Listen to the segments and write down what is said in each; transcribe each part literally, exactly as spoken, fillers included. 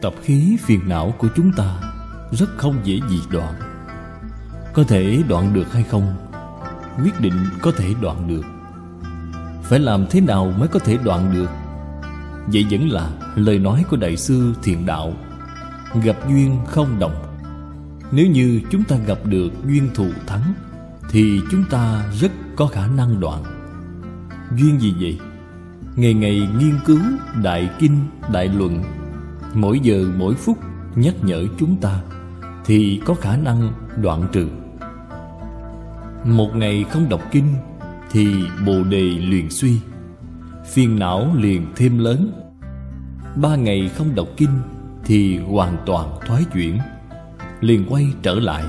tập khí phiền não của chúng ta rất không dễ gì đoạn. Có thể đoạn được hay không, quyết định có thể đoạn được. Phải làm thế nào mới có thể đoạn được? Vậy vẫn là lời nói của Đại sư Thiện Đạo: gặp duyên không đồng. Nếu như chúng ta gặp được duyên thù thắng thì chúng ta rất có khả năng đoạn. Duyên gì vậy? Ngày ngày nghiên cứu đại kinh đại luận, mỗi giờ mỗi phút nhắc nhở chúng ta, thì có khả năng đoạn trừ. Một ngày không đọc kinh thì bồ đề liền suy, phiền não liền thêm lớn. Ba ngày không đọc kinh thì hoàn toàn thoái chuyển, liền quay trở lại.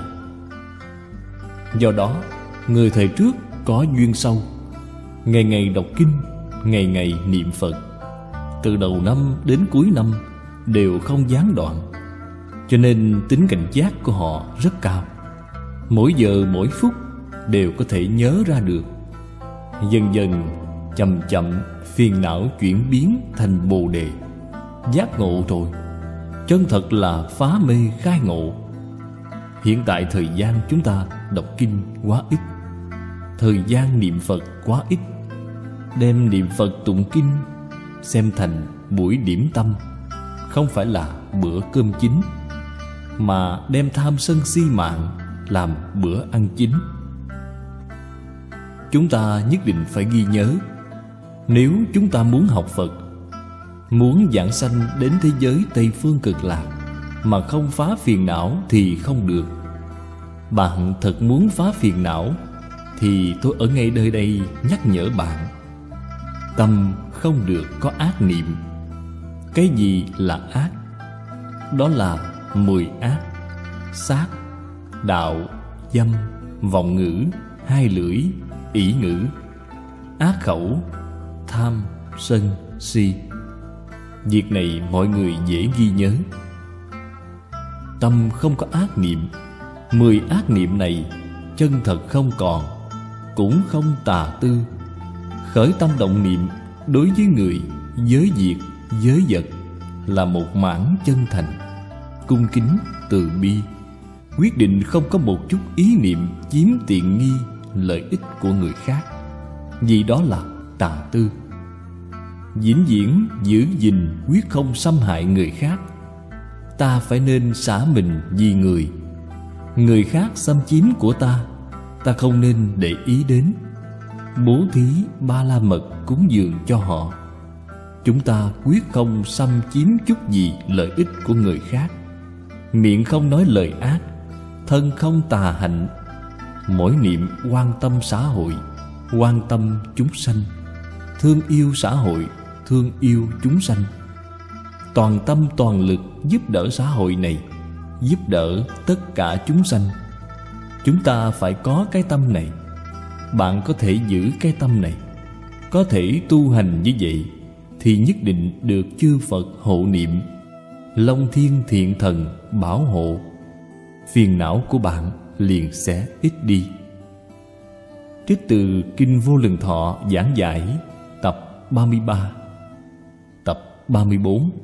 Do đó, người thời trước có duyên sâu, ngày ngày đọc kinh, ngày ngày niệm Phật, từ đầu năm đến cuối năm đều không gián đoạn, cho nên tính cảnh giác của họ rất cao. Mỗi giờ mỗi phút đều có thể nhớ ra được. Dần dần, chậm chậm, phiền não chuyển biến thành bồ đề, giác ngộ rồi. Chân thật là phá mê khai ngộ. Hiện tại thời gian chúng ta đọc kinh quá ít, thời gian niệm Phật quá ít. Đem niệm Phật tụng kinh xem thành buổi điểm tâm, không phải là bữa cơm chính, mà đem tham sân si mạng làm bữa ăn chính. Chúng ta nhất định phải ghi nhớ, nếu chúng ta muốn học Phật, muốn giảng sanh đến thế giới Tây Phương Cực Lạc mà không phá phiền não thì không được. Bạn thật muốn phá phiền não thì tôi ở ngay nơi đây nhắc nhở bạn: tâm không được có ác niệm. Cái gì là ác? Đó là mười ác: sát, đạo, dâm, vọng ngữ, hai lưỡi, ỷ ngữ, ác khẩu, tham, sân, si. Việc này mọi người dễ ghi nhớ. Tâm không có ác niệm. Mười ác niệm này chân thật không còn, cũng không tà tư. Khởi tâm động niệm đối với người, giới việc, giới vật là một mãn chân thành, cung kính, từ bi, quyết định không có một chút ý niệm chiếm tiện nghi, lợi ích của người khác, vì đó là tà tư. Vĩnh viễn giữ gìn quyết không xâm hại người khác. Ta phải nên xả mình vì người. Người khác xâm chiếm của ta, ta không nên để ý đến. Bố thí ba la mật cúng dường cho họ. Chúng ta quyết không xâm chiếm chút gì lợi ích của người khác. Miệng không nói lời ác, thân không tà hạnh. Mỗi niệm quan tâm xã hội, quan tâm chúng sanh, thương yêu xã hội, thương yêu chúng sanh. Toàn tâm toàn lực giúp đỡ xã hội này, giúp đỡ tất cả chúng sanh. Chúng ta phải có cái tâm này. Bạn có thể giữ cái tâm này, có thể tu hành như vậy, thì nhất định được chư Phật hộ niệm, Long Thiên Thiện Thần bảo hộ. Phiền não của bạn liền sẽ ít đi. Trích từ Kinh Vô Lượng Thọ giảng giải tập ba mươi ba, tập ba mươi bốn.